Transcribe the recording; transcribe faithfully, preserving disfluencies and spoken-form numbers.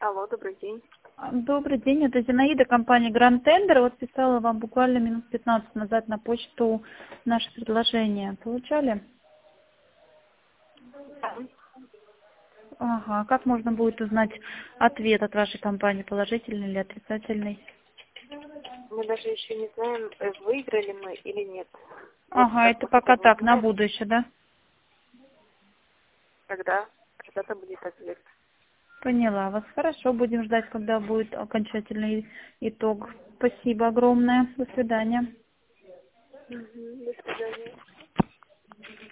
Алло, добрый день. Добрый день, это Зинаида, компания Grand Tender. Вот писала вам буквально минут пятнадцать назад на почту наше предложение. Получали? Ага, как можно будет узнать ответ от вашей компании, положительный или отрицательный? Мы даже еще не знаем, э, выиграли мы или нет. Вот Ага, как это только пока так, на узнаем, будущее, да? тогда когда-то будет ответ. Поняла вас. Хорошо, будем ждать, когда будет окончательный итог. Спасибо огромное. До свидания. Мгм, до свидания.